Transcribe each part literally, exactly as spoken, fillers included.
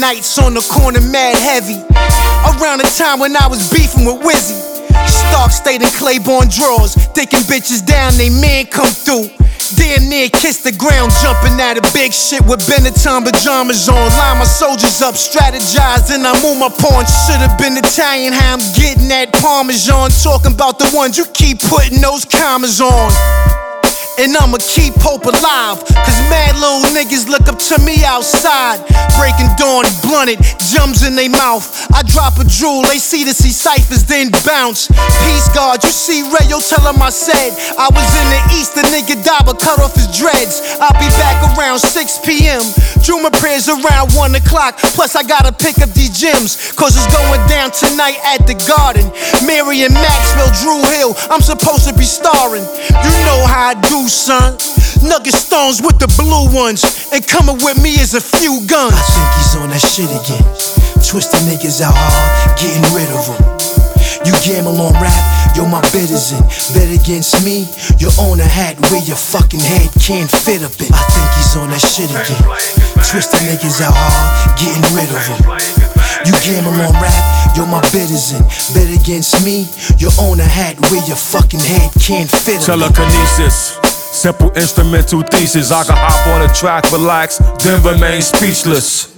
nights on the corner mad heavy. Around the time when I was beefing with Wizzy. Stark stayed in Claiborne drawers, thinking bitches down, they man come through. Damn near kissed the ground, jumping out of big shit with Benetton pajamas on. Line my soldiers up, strategize, then I move my pawn. Should've been Italian, how I'm getting that Parmesan. Talking about the ones you keep putting those commas on. And I'ma keep hope alive, cause mad little niggas look up to me outside. Breaking dawn, blunted, jums in they mouth. I drop a drool, they see to see ciphers, then bounce. Peace guard, you see Rayo, tell him I said I was in the east, the nigga died but cut off his dreads. I'll be back around six p.m. Drew my prayers around one o'clock. Plus I gotta pick up these gems, cause it's going down tonight at the Garden. Marion Maxwell, Drew Hill, I'm supposed to be starring. You know how I do, son. Nugget stones with the blue ones, and coming with me is a few guns. I think he's on that shit again. Twisting niggas out hard, getting rid of them. You gamble on rap, yo, my bid is in. Bet against me, you own a hat where your fucking head can't fit up in. I think he's on that shit again. Twisting niggas out hard, getting rid of them. You gamble on rap, yo, my bid is in. Bet against me, you own a hat where your fucking head can't fit up in. Telekinesis, simple instrumental thesis. I can hop on a track, relax, then remain speechless.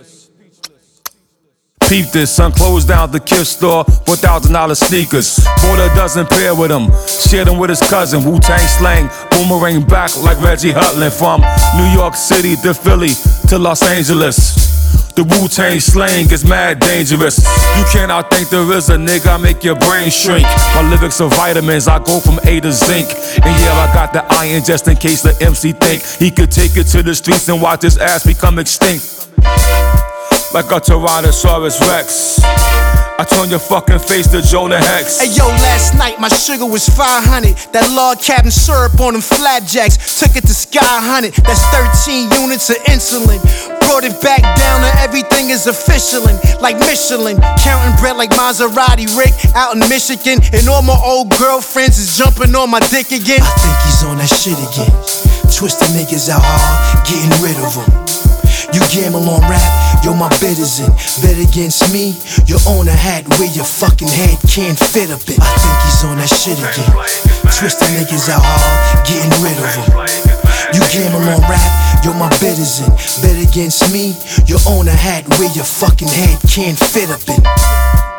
Peep this, son closed down the gift store for thousand dollar sneakers. Bought a dozen pair with him, shared them with his cousin. Wu-Tang slang, boomerang back like Reggie Hutland. From New York City to Philly to Los Angeles. The Wu-Tang slang is mad dangerous. You can't outthink the R Z A, nigga, I make your brain shrink. My lyrics are vitamins, I go from A to zinc. And yeah, I got the iron just in case the M C think he could take it to the streets and watch his ass become extinct. Like a Tyrannosaurus Rex, I turn your fucking face to Jonah Hex. Hey yo, last night my sugar was five hundred. That log cabin syrup on them flapjacks. Took it to Sky Hundred, that's thirteen units of insulin. Brought it back down and everything is officialin'. Like Michelin, counting bread like Maserati Rick out in Michigan. And all my old girlfriends is jumping on my dick again. I think he's on that shit again. Twisting niggas out hard, getting rid of them. You gamble on rap, yo, my bid is in. Bet against me, you own a hat where your fucking head can't fit up in. I think he's on that shit again. Twisting niggas out hard, getting rid of them. You gamble on rap, yo, my bid is in. Bet against me, you own a hat where your fucking head can't fit up in.